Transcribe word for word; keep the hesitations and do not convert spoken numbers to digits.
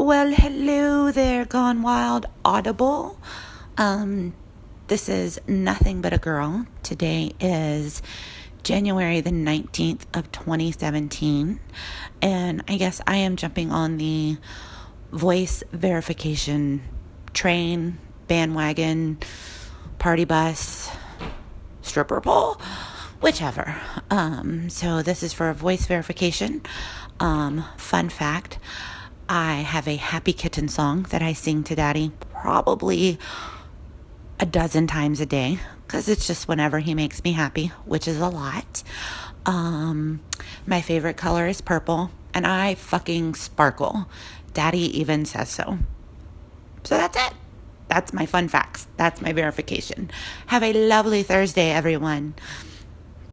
Well, hello there, Gone Wild Audible. Um, this is Nothing But a Girl. Today is January the nineteenth of twenty seventeen, and I guess I am jumping on the voice verification train, bandwagon, party bus, stripper pole, whichever. Um, so this is for voice verification. Um, fun fact, I have a Happy Kitten song that I sing to Daddy probably a dozen times a day because it's just whenever he makes me happy, which is a lot. Um, my favorite color is purple, and I fucking sparkle. Daddy even says so. So that's it. That's my fun facts. That's my verification. Have a lovely Thursday, everyone.